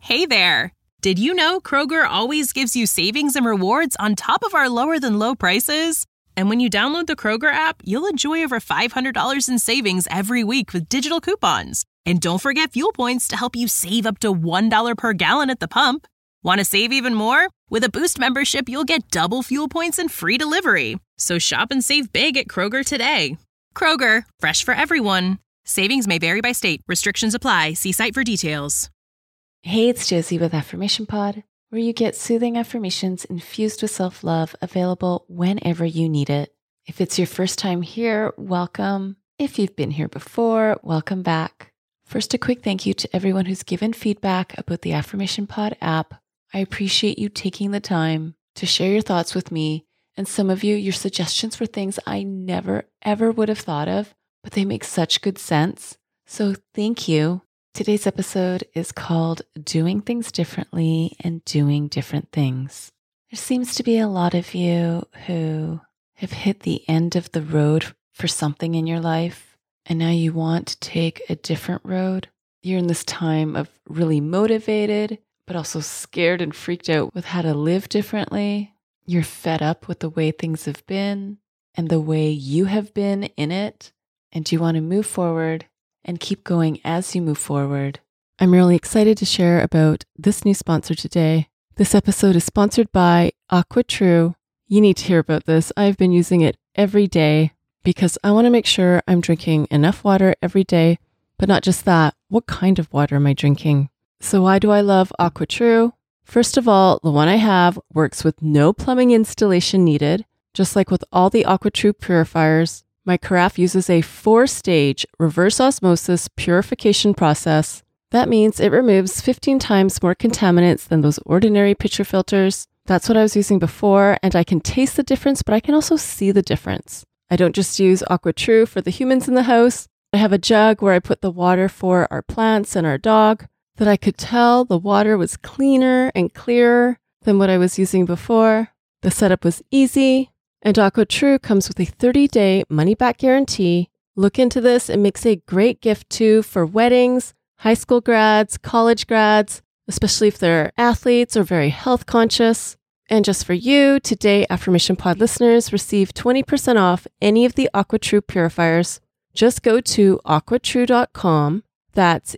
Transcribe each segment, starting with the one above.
Hey there! Did you know Kroger always gives you savings and rewards on top of our lower-than-low prices? And when you download the Kroger app, you'll enjoy over $500 in savings every week with digital coupons. And don't forget fuel points to help you save up to $1 per gallon at the pump. Want to save even more? With a Boost membership, you'll get double fuel points and free delivery. So shop and save big at Kroger today. Kroger, fresh for everyone. Savings may vary by state. Restrictions apply. See site for details. Hey, it's Josie with Affirmation Pod, where you get soothing affirmations infused with self-love, available whenever you need it. If it's your first time here, welcome. If you've been here before, welcome back. First, a quick thank you to everyone who's given feedback about the Affirmation Pod app. I appreciate you taking the time to share your thoughts with me, and some of you, your suggestions for things I never, ever would have thought of, but they make such good sense. So thank you. Today's episode is called Doing Things Differently and Doing Different Things. There seems to be a lot of you who have hit the end of the road for something in your life, and now you want to take a different road. You're in this time of really motivated, but also scared and freaked out with how to live differently. You're fed up with the way things have been and the way you have been in it, and you want to move forward and keep going as you move forward. I'm really excited to share about this new sponsor today. This episode is sponsored by AquaTrue. You need to hear about this. I've been using it every day because I want to make sure I'm drinking enough water every day, but not just that. What kind of water am I drinking? So why do I love AquaTrue? First of all, the one I have works with no plumbing installation needed. Just like with all the AquaTrue purifiers, my carafe uses a 4-stage reverse osmosis purification process. That means it removes 15 times more contaminants than those ordinary pitcher filters. That's what I was using before, and I can taste the difference, but I can also see the difference. I don't just use AquaTrue for the humans in the house. I have a jug where I put the water for our plants and our dog, that I could tell the water was cleaner and clearer than what I was using before. The setup was easy. And AquaTrue comes with a 30-day money-back guarantee. Look into this. It makes a great gift, too, for weddings, high school grads, college grads, especially if they're athletes or very health conscious. And just for you, today, Affirmation Pod listeners receive 20% off any of the AquaTrue purifiers. Just go to aquatrue.com. That's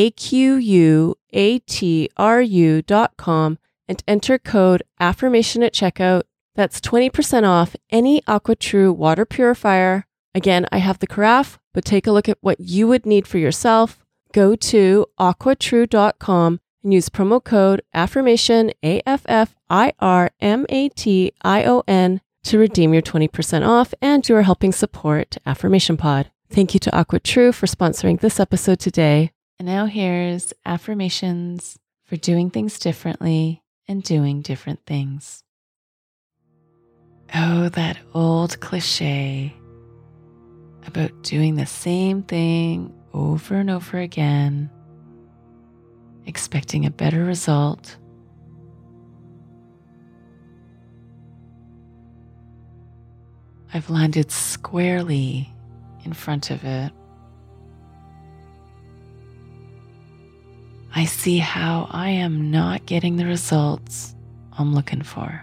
AQUATRU.com and enter code AFFIRMATION at checkout. That's 20% off any AquaTrue water purifier. Again, I have the carafe, but take a look at what you would need for yourself. Go to aquatrue.com and use promo code AFFIRMATION, AFFIRMATION, to redeem your 20% off, and you are helping support Affirmation Pod. Thank you to AquaTrue for sponsoring this episode today. And now here's affirmations for doing things differently and doing different things. Oh, that old cliche about doing the same thing over and over again, expecting a better result. I've landed squarely in front of it. I see how I am not getting the results I'm looking for.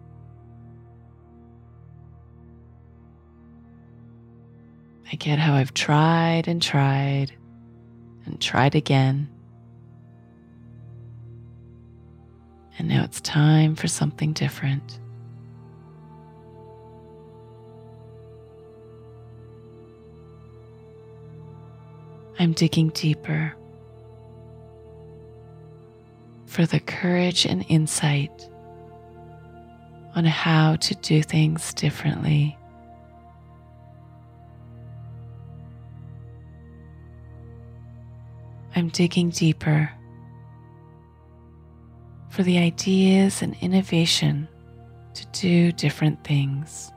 I get how I've tried and tried and tried again. And now it's time for something different. I'm digging deeper for the courage and insight on how to do things differently. I'm digging deeper for the ideas and innovation to do different things.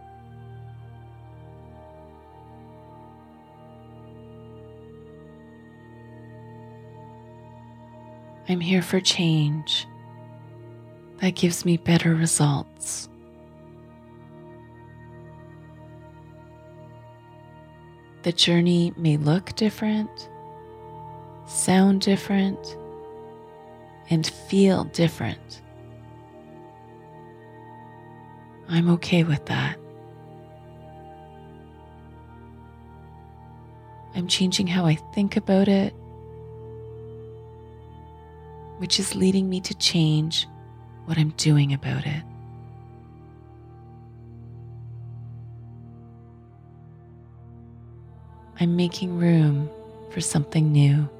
I'm here for change that gives me better results. The journey may look different, sound different, and feel different. I'm okay with that. I'm changing how I think about it, which is leading me to change what I'm doing about it. I'm making room for something new.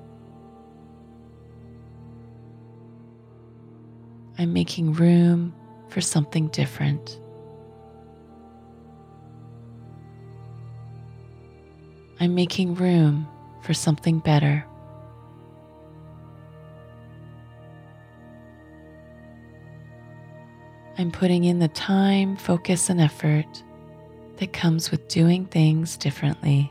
I'm making room for something different. I'm making room for something better. I'm putting in the time, focus, and effort that comes with doing things differently.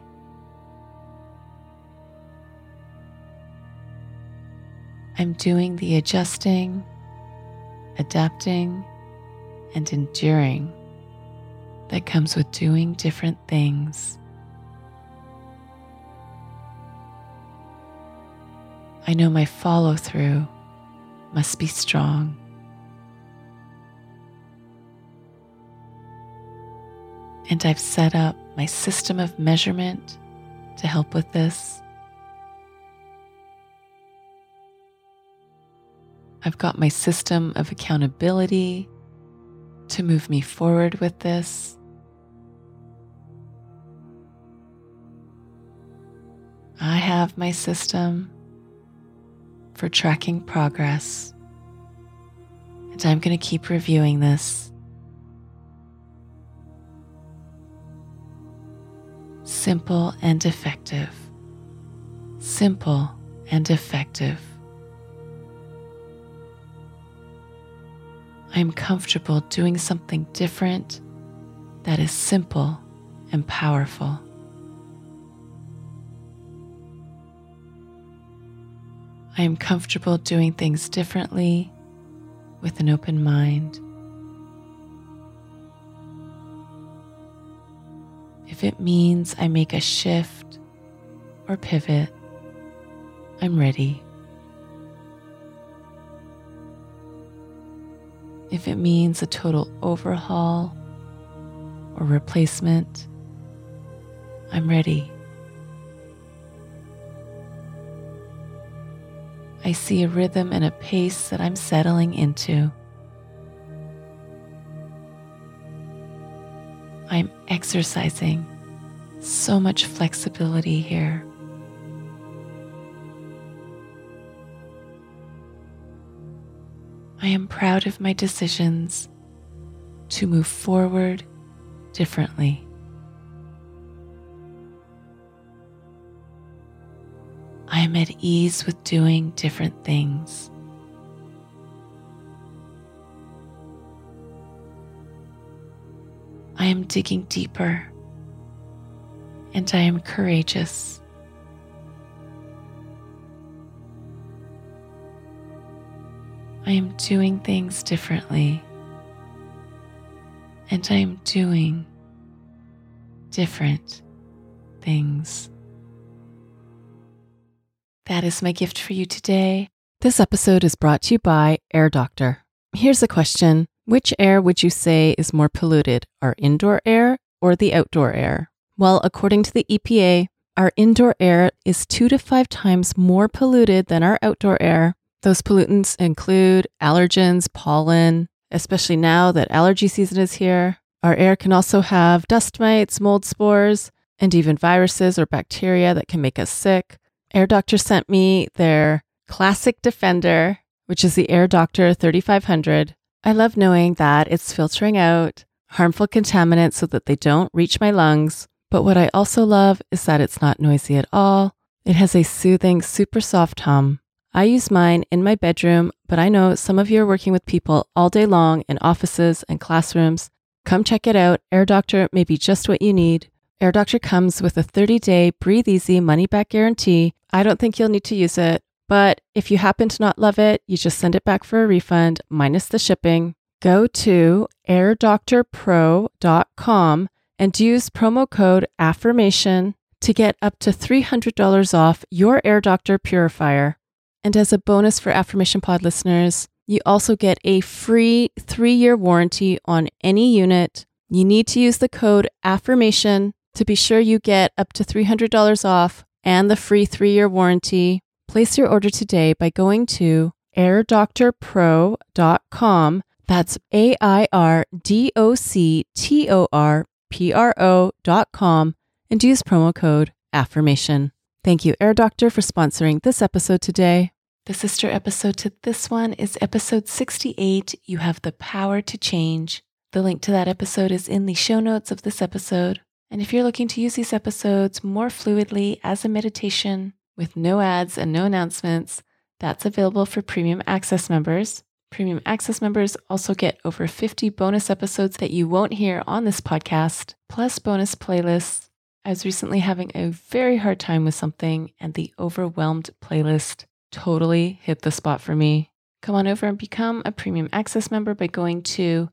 I'm doing the adjusting, adapting, and enduring that comes with doing different things. I know my follow-through must be strong. And I've set up my system of measurement to help with this. I've got my system of accountability to move me forward with this. I have my system for tracking progress, and I'm going to keep reviewing this. Simple and effective. Simple and effective. I'm comfortable doing something different that is simple and powerful. I am comfortable doing things differently with an open mind. If it means I make a shift or pivot, I'm ready. If it means a total overhaul or replacement, I'm ready. I see a rhythm and a pace that I'm settling into. I'm exercising so much flexibility here. I am proud of my decisions to move forward differently. I am at ease with doing different things. I am digging deeper, and I am courageous. I am doing things differently, and I am doing different things. That is my gift for you today. This episode is brought to you by Air Doctor. Here's a question. Which air would you say is more polluted, our indoor air or the outdoor air? Well, according to the EPA, our indoor air is 2 to 5 times more polluted than our outdoor air. Those pollutants include allergens, pollen, especially now that allergy season is here. Our air can also have dust mites, mold spores, and even viruses or bacteria that can make us sick. Air Doctor sent me their Classic Defender, which is the Air Doctor 3500. I love knowing that it's filtering out harmful contaminants so that they don't reach my lungs. But what I also love is that it's not noisy at all. It has a soothing, super soft hum. I use mine in my bedroom, but I know some of you are working with people all day long in offices and classrooms. Come check it out. Air Doctor may be just what you need. Air Doctor comes with a 30-day Breathe Easy money-back guarantee. I don't think you'll need to use it, but if you happen to not love it, you just send it back for a refund, minus the shipping. Go to airdoctorpro.com and use promo code AFFIRMATION to get up to $300 off your Air Doctor purifier. And as a bonus for Affirmation Pod listeners, you also get a free 3-year warranty on any unit. You need to use the code AFFIRMATION to be sure you get up to $300 off and the free 3-year warranty. Place your order today by going to airdoctorpro.com. That's AIRDOCTORPRO.com and use promo code AFFIRMATION. Thank you, Air Doctor, for sponsoring this episode today. The sister episode to this one is episode 68, You Have the Power to Change. The link to that episode is in the show notes of this episode. And if you're looking to use these episodes more fluidly as a meditation with no ads and no announcements, that's available for Premium Access members. Premium Access members also get over 50 bonus episodes that you won't hear on this podcast, plus bonus playlists. I was recently having a very hard time with something, and the Overwhelmed playlist totally hit the spot for me. Come on over and become a Premium Access member by going to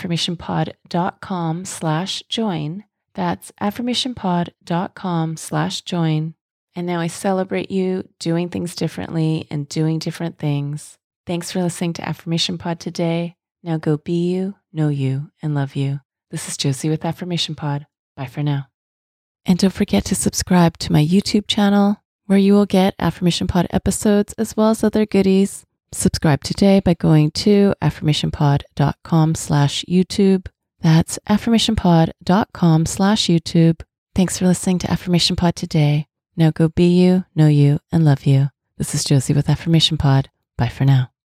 affirmationpod.com/join. That's affirmationpod.com/join. And now I celebrate you doing things differently and doing different things. Thanks for listening to Affirmation Pod today. Now go be you, know you, and love you. This is Josie with Affirmation Pod. Bye for now. And don't forget to subscribe to my YouTube channel, where you will get Affirmation Pod episodes as well as other goodies. Subscribe today by going to affirmationpod.com/YouTube. That's affirmationpod.com/YouTube. Thanks for listening to Affirmation Pod today. Now go be you, know you, and love you. This is Josie with Affirmation Pod. Bye for now.